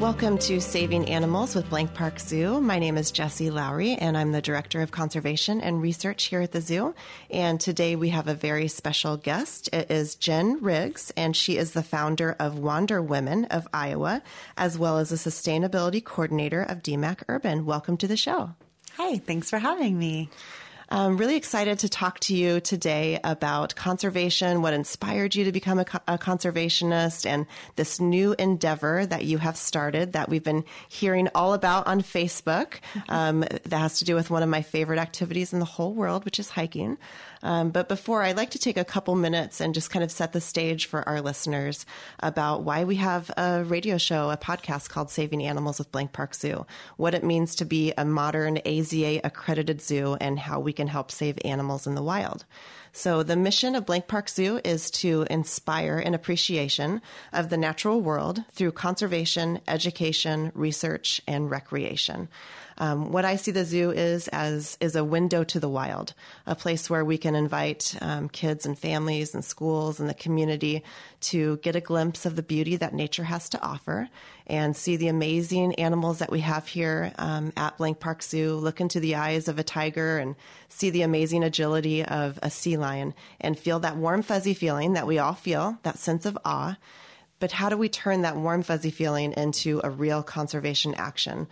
Welcome to Saving Animals with Blank Park Zoo. My name is Jessie Lowry, and I'm the Director of Conservation and Research here at the zoo. And today we have a very special guest. It is Jen Riggs, and she is the founder of Wander Women of Iowa, as well as a sustainability coordinator of DMAC Urban. Welcome to the show. Hi, thanks for having me. I'm really excited to talk to you today about conservation, what inspired you to become a conservationist, and this new endeavor that you have started that we've been hearing all about on Facebook. That has to do with one of my favorite activities in the whole world, which is hiking. But before, I'd like to take a couple minutes and just kind of set the stage for our listeners about why we have a radio show, a podcast called Saving Animals with Blank Park Zoo, what it means to be a modern AZA accredited zoo, and how we can help save animals in the wild. So the mission of Blank Park Zoo is to inspire an appreciation of the natural world through conservation, education, research, and recreation. What I see the zoo is a window to the wild, a place where we can invite kids and families and schools and the community to get a glimpse of the beauty that nature has to offer and see the amazing animals that we have here at Blank Park Zoo, look into the eyes of a tiger and see the amazing agility of a sea lion and feel that warm, fuzzy feeling that we all feel, that sense of awe. But how do we turn that warm, fuzzy feeling into a real conservation action?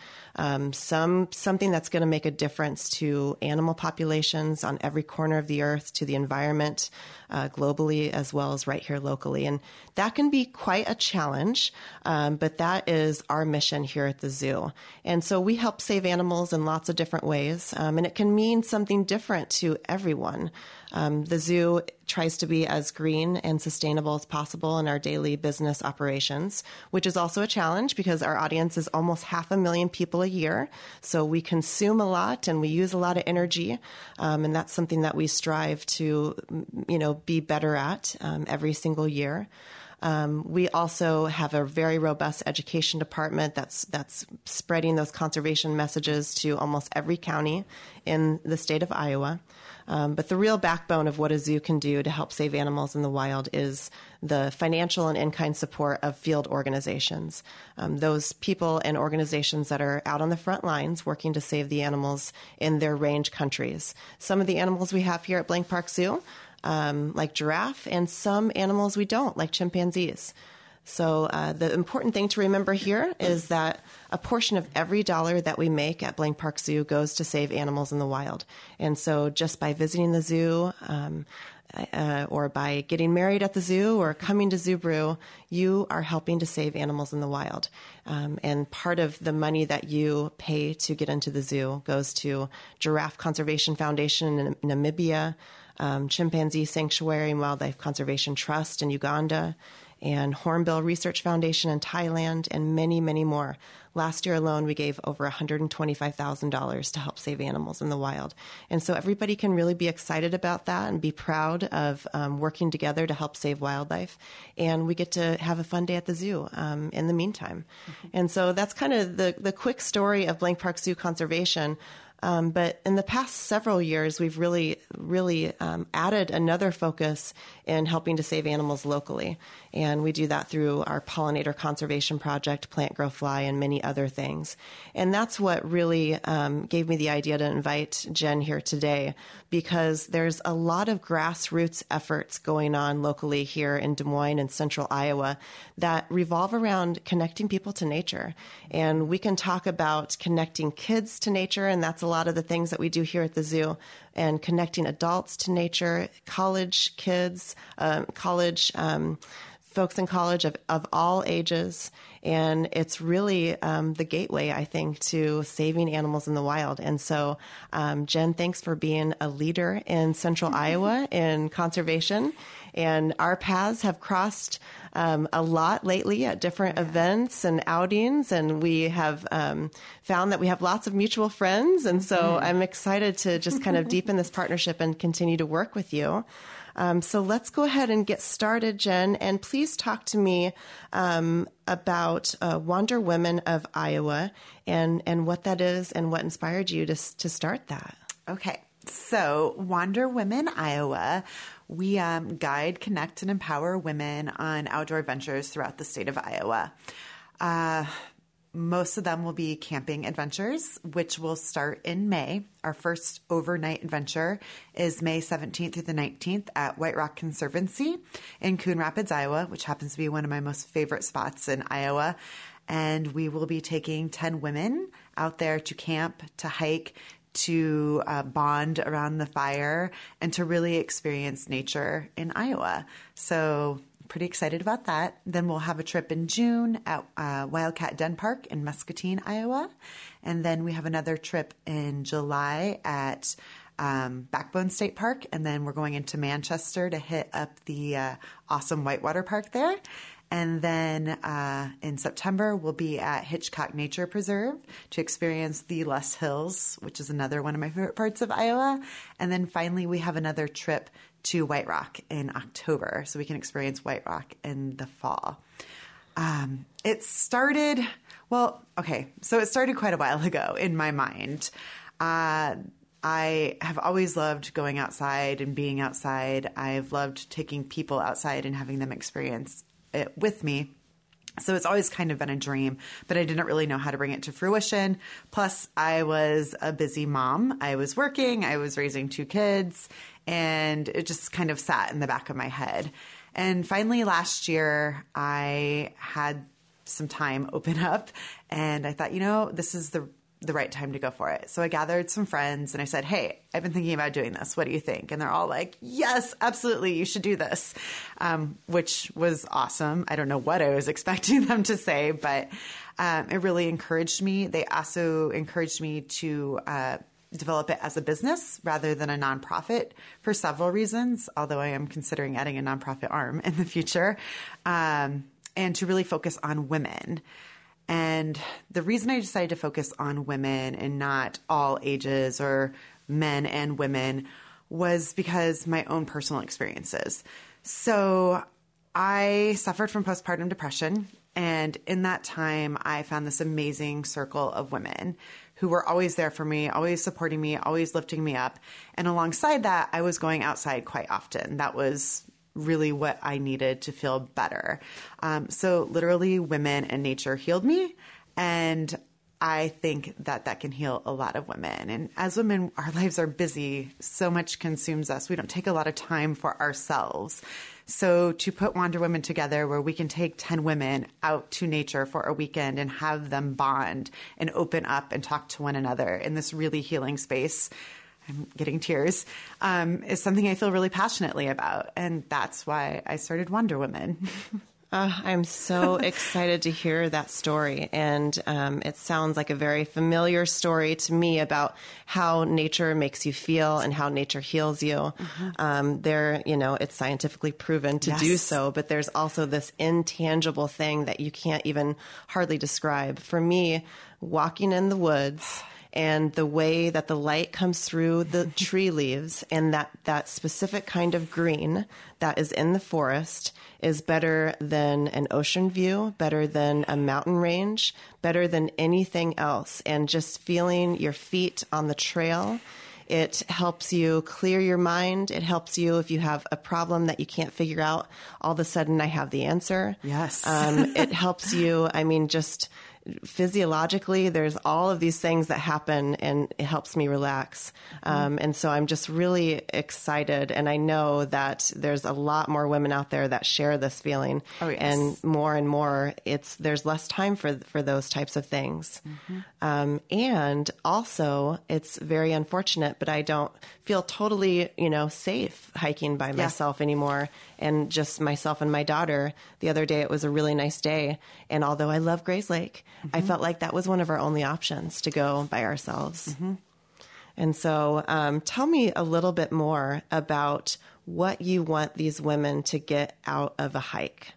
Something that's going to make a difference to animal populations on every corner of the earth, to the environment globally, as well as right here locally. And that can be quite a challenge, but that is our mission here at the zoo. And so we help save animals in lots of different ways, and it can mean something different to everyone. The zoo tries to be as green and sustainable as possible in our daily business operations, which is also a challenge because our audience is almost 500,000 people a year. So we consume a lot and we use a lot of energy. And that's something that we strive to, be better at every single year. We also have a very robust education department that's spreading those conservation messages to almost every county in the state of Iowa. But the real backbone of what a zoo can do to help save animals in the wild is the financial and in-kind support of field organizations. Those people and organizations that are out on the front lines working to save the animals in their range countries. Some of the animals we have here at Blank Park Zoo, like giraffe, and some animals we don't, like chimpanzees. So the important thing to remember here is that a portion of every dollar that we make at Blank Park Zoo goes to save animals in the wild. And so just by visiting the zoo or by getting married at the zoo or coming to Zoo Brew, you are helping to save animals in the wild. And part of the money that you pay to get into the zoo goes to Giraffe Conservation Foundation in Namibia, Chimpanzee Sanctuary and Wildlife Conservation Trust in Uganda, and Hornbill Research Foundation in Thailand, and many, many more. Last year alone, we gave over $125,000 to help save animals in the wild. And so everybody can really be excited about that and be proud of working together to help save wildlife. And we get to have a fun day at the zoo in the meantime. Mm-hmm. And so that's kind of the quick story of Blank Park Zoo Conservation. But in the past several years, we've really added another focus in helping to save animals locally. And we do that through our pollinator conservation project, Plant Grow Fly, and many other things. And that's what really gave me the idea to invite Jen here today, because there's a lot of grassroots efforts going on locally here in Des Moines and central Iowa that revolve around connecting people to nature. And we can talk about connecting kids to nature, and that's a lot of the things that we do here at the zoo, and connecting adults to nature, college kids, folks in college of all ages. And it's really the gateway, I think, to saving animals in the wild. And so, Jen, thanks for being a leader in central Iowa in conservation. And our paths have crossed a lot lately at different events and outings. And we have found that we have lots of mutual friends. And so I'm excited to just kind of deepen this partnership and continue to work with you. So let's go ahead and get started, Jen, and please talk to me about Wander Women of Iowa and what that is and what inspired you to start that. Okay. So Wander Women Iowa, we guide, connect, and empower women on outdoor adventures throughout the state of Iowa. most of them will be camping adventures, which will start in May. Our first overnight adventure is May 17th through the 19th at White Rock Conservancy in Coon Rapids, Iowa, which happens to be one of my most favorite spots in Iowa. And we will be taking 10 women out there to camp, to hike, to bond around the fire, and to really experience nature in Iowa. So pretty excited about that. Then we'll have a trip in June at Wildcat Den Park in Muscatine, Iowa. And then we have another trip in July at Backbone State Park. And then we're going into Manchester to hit up the awesome Whitewater Park there. And then in September, we'll be at Hitchcock Nature Preserve to experience the Les Hills, which is another one of my favorite parts of Iowa. And then finally, we have another trip to White Rock in October, so we can experience White Rock in the fall. It started quite a while ago in my mind. I have always loved going outside and being outside. I've loved taking people outside and having them experience it with me. So it's always kind of been a dream, but I didn't really know how to bring it to fruition. Plus, I was a busy mom. I was working, I was raising 2 kids, and it just kind of sat in the back of my head. And finally, last year, I had some time open up, and I thought, this is the right time to go for it. So I gathered some friends and I said, hey, I've been thinking about doing this. What do you think? And they're all like, yes, absolutely. You should do this, which was awesome. I don't know what I was expecting them to say, but it really encouraged me. They also encouraged me to develop it as a business rather than a nonprofit for several reasons, although I am considering adding a nonprofit arm in the future, and to really focus on women. And the reason I decided to focus on women and not all ages or men and women was because my own personal experiences. So I suffered from postpartum depression. And in that time, I found this amazing circle of women who were always there for me, always supporting me, always lifting me up. And alongside that, I was going outside quite often. That was really what I needed to feel better. So literally women and nature healed me. And I think that can heal a lot of women. And as women, our lives are busy. So much consumes us. We don't take a lot of time for ourselves. So to put Wander Women together where we can take 10 women out to nature for a weekend and have them bond and open up and talk to one another in this really healing space, I'm getting tears, is something I feel really passionately about. And that's why I started Wander Women. I'm so excited to hear that story. And it sounds like a very familiar story to me about how nature makes you feel and how nature heals you. Mm-hmm. It's scientifically proven to do so, but there's also this intangible thing that you can't even hardly describe. For me, walking in the woods and the way that the light comes through the tree leaves and that specific kind of green that is in the forest is better than an ocean view, better than a mountain range, better than anything else. And just feeling your feet on the trail, it helps you clear your mind. It helps you if you have a problem that you can't figure out. All of a sudden, I have the answer. Yes. It helps you. Just physiologically, there's all of these things that happen and it helps me relax. And so I'm just really excited. And I know that there's a lot more women out there that share this feeling. Oh, yes. And more, there's less time for those types of things. Mm-hmm. And also it's very unfortunate, but I don't feel totally, safe hiking by myself anymore. And just myself and my daughter. The other day, it was a really nice day. And although I love Grays Lake, I felt like that was one of our only options to go by ourselves. Mm-hmm. And so tell me a little bit more about what you want these women to get out of a hike.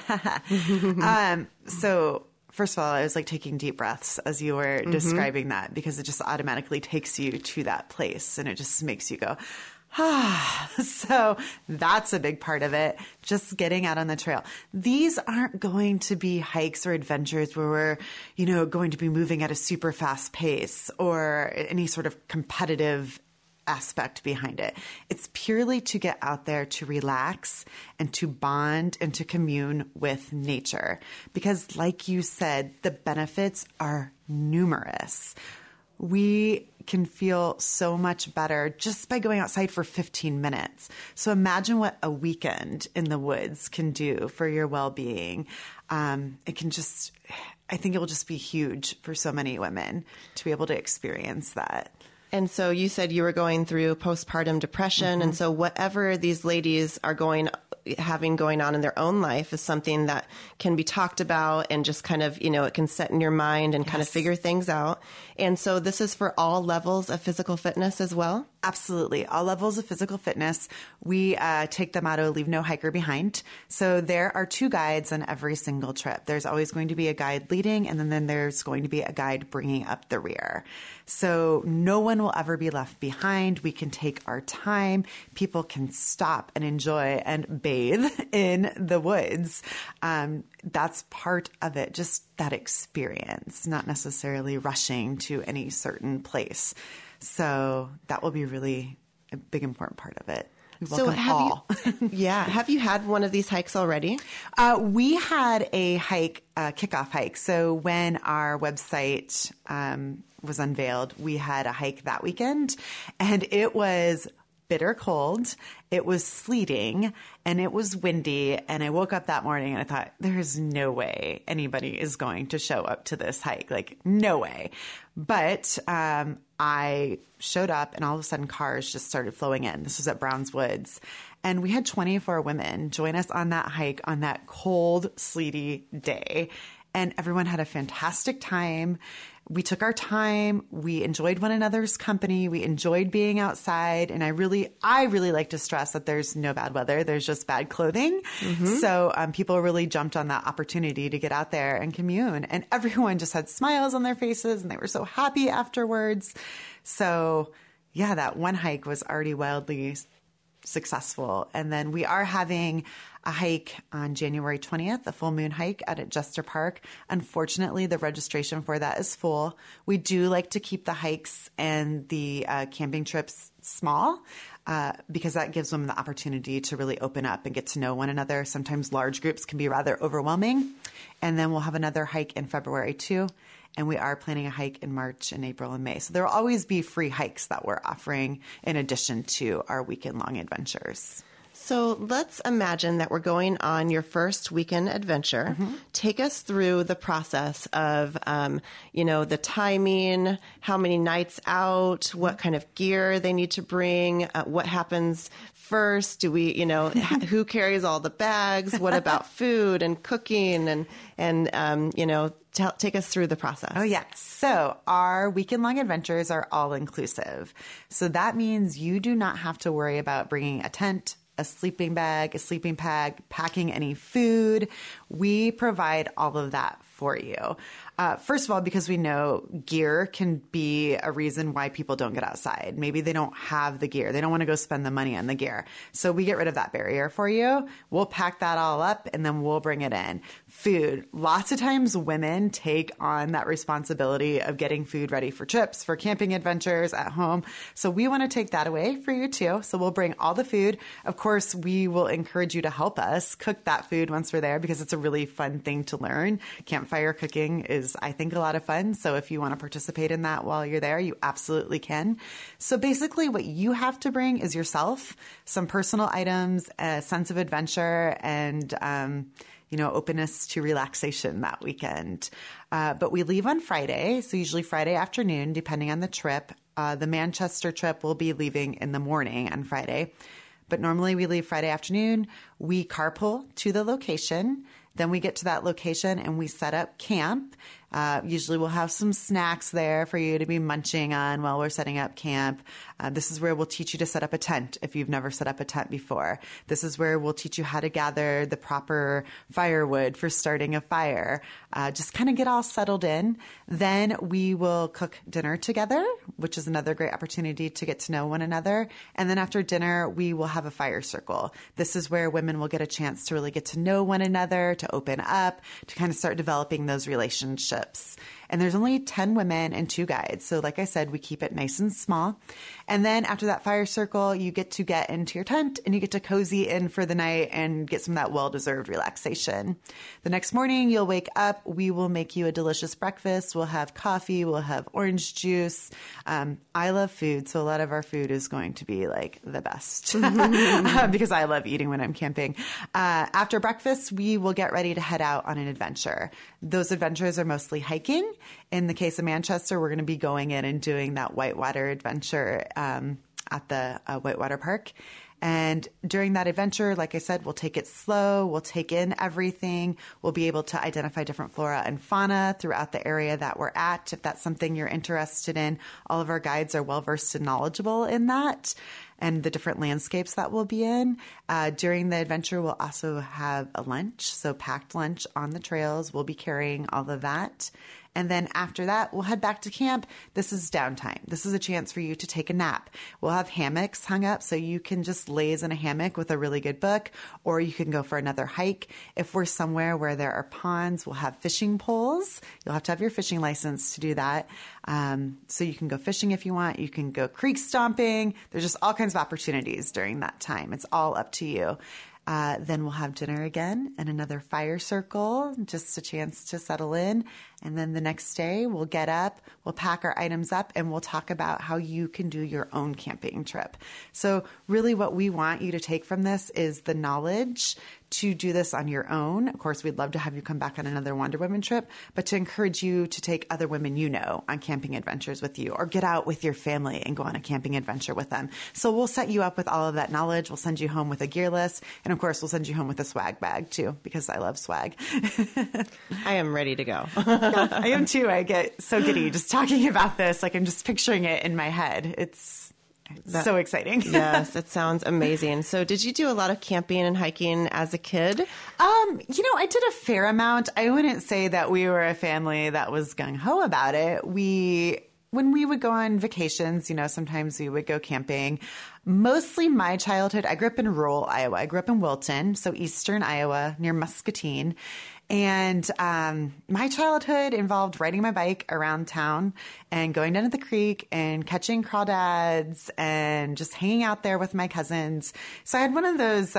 So first of all, I was taking deep breaths as you were describing that, because it just automatically takes you to that place and it just makes you go, so that's a big part of it. Just getting out on the trail. These aren't going to be hikes or adventures where we're, going to be moving at a super fast pace or any sort of competitive aspect behind it. It's purely to get out there to relax and to bond and to commune with nature. Because like you said, the benefits are numerous. We can feel so much better just by going outside for 15 minutes. So imagine what a weekend in the woods can do for your well-being. It can just, I think it will just be huge for so many women to be able to experience that. And so you said you were going through postpartum depression. And so whatever these ladies are having going on in their own life is something that can be talked about and just kind of, it can set in your mind and kind of figure things out. And so this is for all levels of physical fitness as well? Absolutely. All levels of physical fitness. We take the motto, leave no hiker behind. So there are 2 guides on every single trip. There's always going to be a guide leading, and then there's going to be a guide bringing up the rear. So no one will ever be left behind. We can take our time. People can stop and enjoy and bathe in the woods. That's part of it, just that experience, not necessarily rushing to any certain place. So that will be really a big, important part of it. We welcome all. Have you had one of these hikes already? We had a hike, kickoff hike. So when our website was unveiled, we had a hike that weekend, and it was bitter cold. It was sleeting and it was windy. And I woke up that morning and I thought, there's no way anybody is going to show up to this hike. Like, no way. But I showed up and all of a sudden cars just started flowing in. This was at Browns Woods. And we had 24 women join us on that hike on that cold, sleety day. And everyone had a fantastic time. We took our time. We enjoyed one another's company. We enjoyed being outside. And I really like to stress that there's no bad weather. There's just bad clothing. So people really jumped on that opportunity to get out there and commune. And everyone just had smiles on their faces and they were so happy afterwards. So yeah, that one hike was already wildly successful. And then we are having a hike on January 20th, a full moon hike out at Jester Park. Unfortunately, the registration for that is full. We do like to keep the hikes and the camping trips small because that gives them the opportunity to really open up and get to know one another. Sometimes large groups can be rather overwhelming. And then we'll have another hike in February too. And we are planning a hike in March and April and May. So there will always be free hikes that we're offering in addition to our weekend-long adventures. So let's imagine that we're going on your first weekend adventure. Take us through the process of, the timing, how many nights out, what kind of gear they need to bring, what happens first. Do we, who carries all the bags? What about food and cooking and take us through the process. Oh, yeah. So our weekend-long adventures are all-inclusive. So that means you do not have to worry about bringing a tent, a sleeping bag, a sleeping bag, packing any food. We provide all of that for you. First of all, because we know gear can be a reason why people don't get outside. Maybe they don't have the gear. They don't want to go spend the money on the gear. So we get rid of that barrier for you. We'll pack that all up and then we'll bring it in. Food. Lots of times women take on that responsibility of getting food ready for trips, for camping adventures at home. So we want to take that away for you too. So we'll bring all the food. Of course, we will encourage you to help us cook that food once we're there because it's a really fun thing to learn. Campfire cooking is, I think, a lot of fun. So if you want to participate in that while you're there, you absolutely can. So basically what you have to bring is yourself, some personal items, a sense of adventure, and openness to relaxation that weekend. But we leave on Friday, so usually Friday afternoon, depending on the trip. The Manchester trip will be leaving in the morning on Friday. But normally we leave Friday afternoon. We carpool to the location. Then we get to that location and we set up camp. Usually we'll have some snacks there for you to be munching on while we're setting up camp. This is where we'll teach you to set up a tent if you've never set up a tent before. This is where we'll teach you how to gather the proper firewood for starting a fire. Just kind of get all settled in. Then we will cook dinner together, which is another great opportunity to get to know one another. And then after dinner, we will have a fire circle. This is where women will get a chance to really get to know one another, to open up, to kind of start developing those relationships. And there's only 10 women and 2 guides. So like I said, we keep it nice and small. And then after that fire circle, you get into your tent and you get to cozy in for the night and get some of that well-deserved relaxation. The next morning, you'll wake up. We will make you a delicious breakfast. We'll have coffee. We'll have orange juice. I love food, so a lot of our food is going to be like the best because I love eating when I'm camping. After breakfast, we will get ready to head out on an adventure. Those adventures are mostly hiking. In the case of Manchester, we're going to be going in and doing that whitewater adventure at the Whitewater Park. And during that adventure, like I said, we'll take it slow. We'll take in everything. We'll be able to identify different flora and fauna throughout the area that we're at. If that's something you're interested in, all of our guides are well-versed and knowledgeable in that and the different landscapes that we'll be in. During the adventure, we'll also have a lunch. So packed lunch on the trails. We'll be carrying all of that. And then after that, we'll head back to camp. This is downtime. This is a chance for you to take a nap. We'll have hammocks hung up so you can just laze in a hammock with a really good book, or you can go for another hike. If we're somewhere where there are ponds, we'll have fishing poles. You'll have to have your fishing license to do that. So you can go fishing if you want. You can go creek stomping. There's just all kinds of opportunities during that time. It's all up to you. Then we'll have dinner again and another fire circle, just a chance to settle in. And then the next day we'll get up, we'll pack our items up, and we'll talk about how you can do your own camping trip. So really what we want you to take from this is the knowledge to do this on your own. Of course, we'd love to have you come back on another Wander Women trip, but to encourage you to take other women you know on camping adventures with you, or get out with your family and go on a camping adventure with them. So we'll set you up with all of that knowledge. We'll send you home with a gear list. And of course, we'll send you home with a swag bag too, because I love swag. I am ready to go. I am too. I get so giddy just talking about this. Like I'm just picturing it in my head. It's so exciting. Yes, it sounds amazing. So did you do a lot of camping and hiking as a kid? I did a fair amount. I wouldn't say that we were a family that was gung-ho about it. When we would go on vacations, sometimes we would go camping. Mostly my childhood, I grew up in rural Iowa. I grew up in Wilton, so eastern Iowa near Muscatine. And my childhood involved riding my bike around town and going down to the creek and catching crawdads and just hanging out there with my cousins. So I had one of those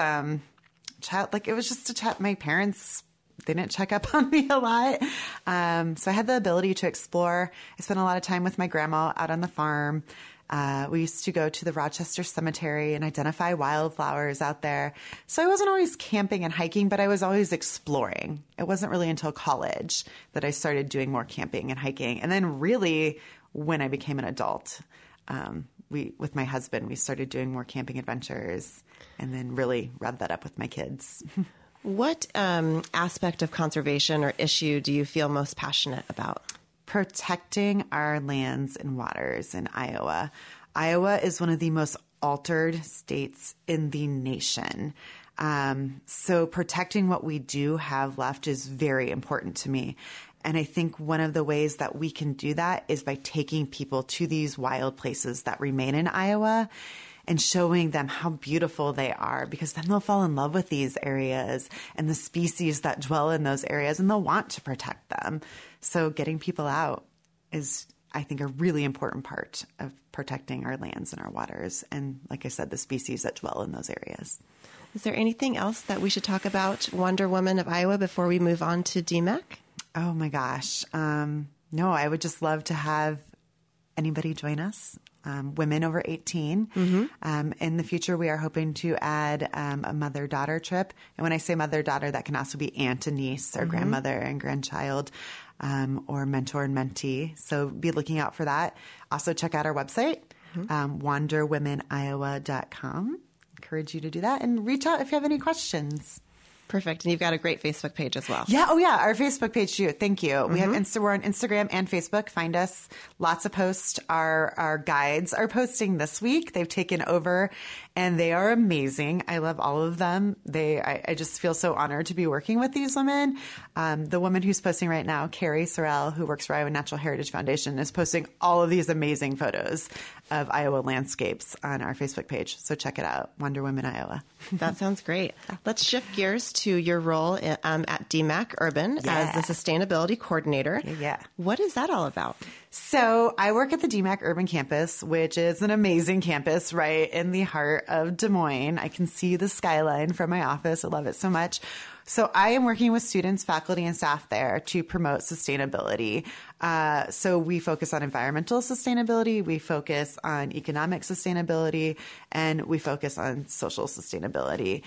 it was just a chat. My parents, they didn't check up on me a lot. So I had the ability to explore. I spent a lot of time with my grandma out on the farm. We used to go to the Rochester Cemetery and identify wildflowers out there. So I wasn't always camping and hiking, but I was always exploring. It wasn't really until college that I started doing more camping and hiking. And then really when I became an adult, with my husband, we started doing more camping adventures and then really revved that up with my kids. What aspect of conservation or issue do you feel most passionate about? Protecting our lands and waters in Iowa. Iowa is one of the most altered states in the nation. So protecting what we do have left is very important to me. And I think one of the ways that we can do that is by taking people to these wild places that remain in Iowa and showing them how beautiful they are, because then they'll fall in love with these areas and the species that dwell in those areas, and they'll want to protect them. So getting people out is, I think, a really important part of protecting our lands and our waters. And like I said, the species that dwell in those areas. Is there anything else that we should talk about Wander Woman of Iowa before we move on to DMAC? Oh my gosh. No, I would just love to have anybody join us. Women over 18. Mm-hmm. In the future, we are hoping to add a mother-daughter trip. And when I say mother-daughter, that can also be aunt and niece, or grandmother and grandchild, or mentor and mentee. So be looking out for that. Also check out our website, wanderwomeniowa.com. Encourage you to do that and reach out if you have any questions. Perfect. And you've got a great Facebook page as well. Yeah. Oh, yeah. Our Facebook page too. Thank you. We have we're on Instagram and Facebook. Find us. Lots of posts. Our guides are posting this week. They've taken over and they are amazing. I love all of them. I just feel so honored to be working with these women. The woman who's posting right now, Carrie Sorrell, who works for Iowa Natural Heritage Foundation, is posting all of these amazing photos of Iowa landscapes on our Facebook page. So check it out, Wonder Women Iowa. That sounds great. Let's shift gears to your role at DMAC Urban as the sustainability coordinator. Yeah. What is that all about? So I work at the DMAC Urban Campus, which is an amazing campus right in the heart of Des Moines. I can see the skyline from my office. I love it so much. So I am working with students, faculty, and staff there to promote sustainability. So we focus on environmental sustainability, we focus on economic sustainability, and we focus on social sustainability.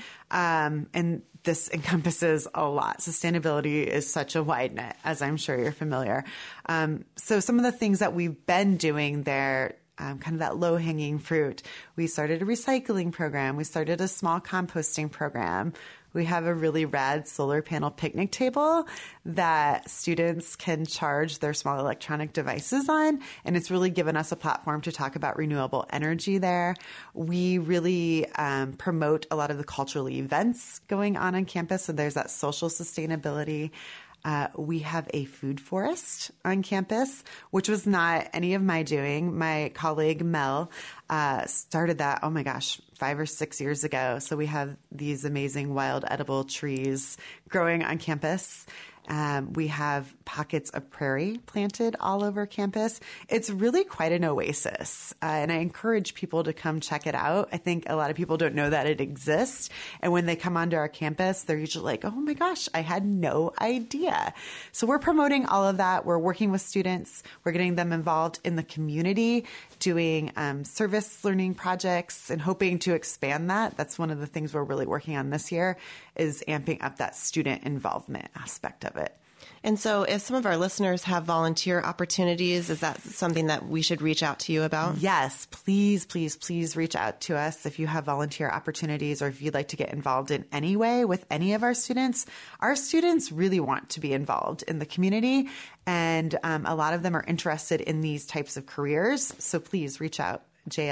And this encompasses a lot. Sustainability is such a wide net, as I'm sure you're familiar. So some of the things that we've been doing there, kind of that low-hanging fruit. We started a recycling program. We started a small composting program. We have a really rad solar panel picnic table that students can charge their small electronic devices on, and it's really given us a platform to talk about renewable energy there. We really promote a lot of the cultural events going on campus, so there's that social sustainability. We have a food forest on campus, which was not any of my doing. My colleague Mel started that, 5 or 6 years ago. So we have these amazing wild edible trees growing on campus. We have pockets of prairie planted all over campus. It's really quite an oasis, and I encourage people to come check it out. I think a lot of people don't know that it exists, and when they come onto our campus, they're usually like, oh my gosh, I had no idea. So we're promoting all of that. We're working with students. We're getting them involved in the community, doing service learning projects and hoping to expand that. That's one of the things we're really working on this year, is amping up that student involvement aspect of it. And so if some of our listeners have volunteer opportunities, is that something that we should reach out to you about? Yes, please, please, please reach out to us if you have volunteer opportunities or if you'd like to get involved in any way with any of our students. Our students really want to be involved in the community, and a lot of them are interested in these types of careers. So please reach out.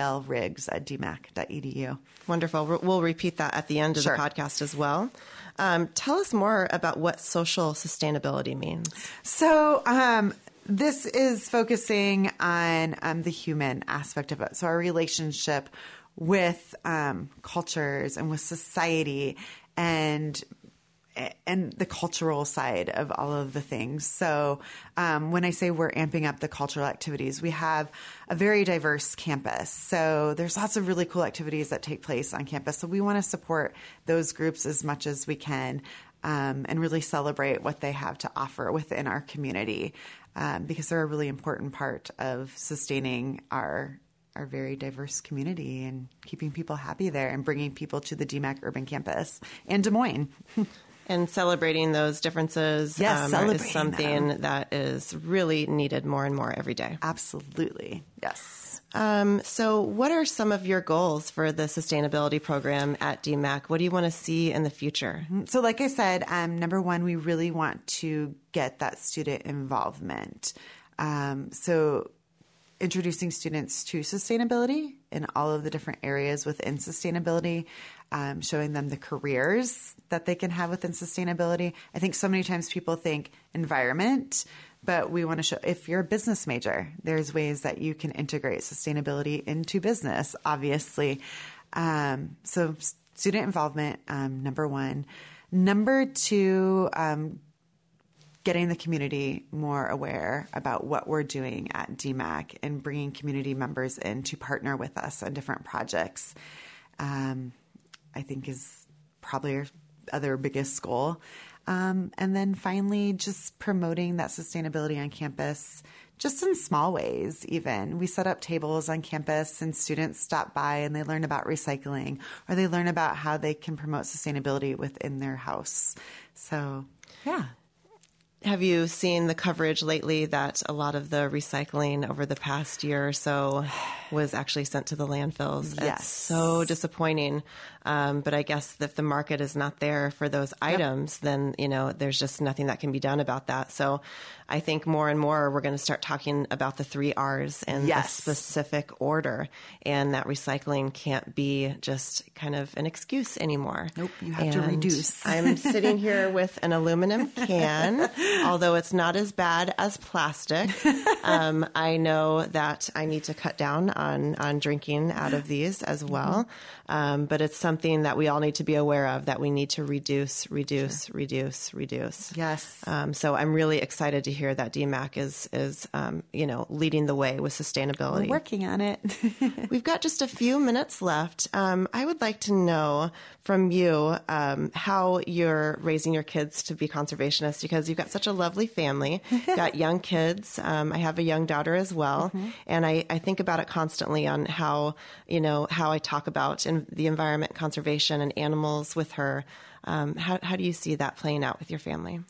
jlriggs@dmac.edu. Wonderful. We'll repeat that at the end of the podcast as well. Tell us more about what social sustainability means. So this is focusing on the human aspect of it. So our relationship with cultures and with society and the cultural side of all of the things. So when I say we're amping up the cultural activities, we have a very diverse campus. So there's lots of really cool activities that take place on campus. So we want to support those groups as much as we can and really celebrate what they have to offer within our community because they're a really important part of sustaining our very diverse community and keeping people happy there and bringing people to the DMAC Urban Campus in Des Moines. And celebrating those differences is something that is really needed more and more every day. Absolutely. Yes. So what are some of your goals for the sustainability program at DMAC? What do you want to see in the future? So like I said, number one, we really want to get that student involvement. So introducing students to sustainability in all of the different areas within sustainability, showing them the careers that they can have within sustainability. I think so many times people think environment, but we want to show if you're a business major, there's ways that you can integrate sustainability into business, obviously. So student involvement, number one. Number two, getting the community more aware about what we're doing at DMAC and bringing community members in to partner with us on different projects, I think is probably our other biggest goal. And then finally, just promoting that sustainability on campus, just in small ways even. We set up tables on campus and students stop by and they learn about recycling or they learn about how they can promote sustainability within their house. So, yeah. Have you seen the coverage lately that a lot of the recycling over the past year or so was actually sent to the landfills? Yes. It's so disappointing. But I guess if the market is not there for those items, then, there's just nothing that can be done about that. So I think more and more we're going to start talking about the 3 R's and the specific order, and that recycling can't be just kind of an excuse anymore. Nope, you have to reduce. I'm sitting here with an aluminum can Although it's not as bad as plastic, I know that I need to cut down on drinking out of these as well. But it's something that we all need to be aware of, that we need to reduce. Yes. So I'm really excited to hear that DMAC is leading the way with sustainability. We're working on it. We've got just a few minutes left. I would like to know from you how you're raising your kids to be conservationists, because you've got such a lovely family, got young kids. I have a young daughter as well. And I think about it constantly on how I talk about the environment, conservation, and animals with her. How do you see that playing out with your family?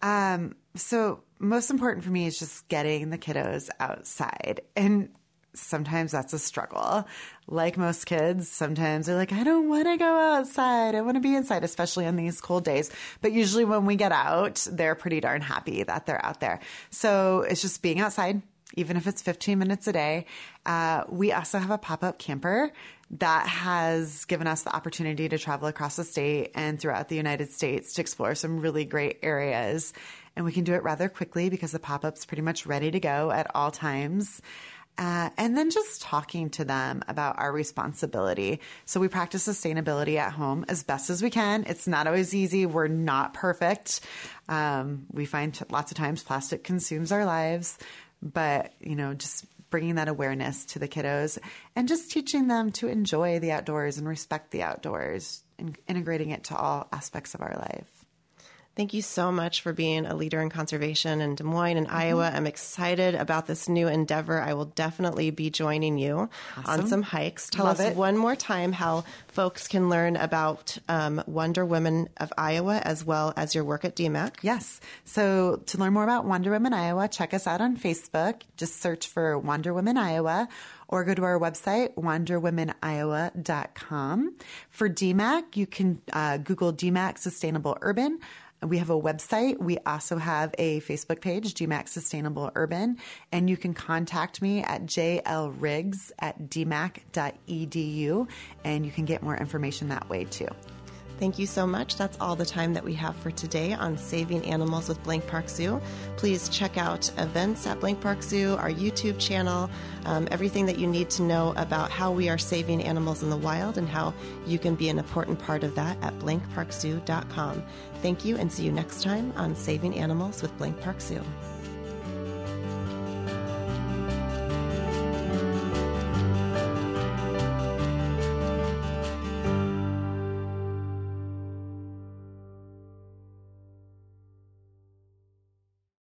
So most important for me is just getting the kiddos outside. And sometimes that's a struggle. Like most kids, sometimes they're like, I don't want to go outside. I want to be inside, especially on these cold days. But usually when we get out, they're pretty darn happy that they're out there. So it's just being outside, even if it's 15 minutes a day. We also have a pop-up camper that has given us the opportunity to travel across the state and throughout the United States to explore some really great areas. And we can do it rather quickly because the pop-up's pretty much ready to go at all times. And then just talking to them about our responsibility. So we practice sustainability at home as best as we can. It's not always easy. We're not perfect. We find lots of times plastic consumes our lives, but, just bringing that awareness to the kiddos and just teaching them to enjoy the outdoors and respect the outdoors and integrating it to all aspects of our life. Thank you so much for being a leader in conservation in Des Moines and Iowa. I'm excited about this new endeavor. I will definitely be joining you on some hikes. Tell us one more time how folks can learn about Wonder Women of Iowa as well as your work at DMAC. Yes. So to learn more about Wonder Women Iowa, check us out on Facebook. Just search for Wonder Women Iowa, or go to our website, wonderwomeniowa.com. For DMAC, you can Google DMAC Sustainable Urban. We have a website. We also have a Facebook page, DMAC Sustainable Urban, and you can contact me at jlriggs@dmac.edu, and you can get more information that way too. Thank you so much. That's all the time that we have for today on Saving Animals with Blank Park Zoo. Please check out events at Blank Park Zoo, our YouTube channel, everything that you need to know about how we are saving animals in the wild and how you can be an important part of that at blankparkzoo.com. Thank you, and see you next time on Saving Animals with Blank Park Zoo.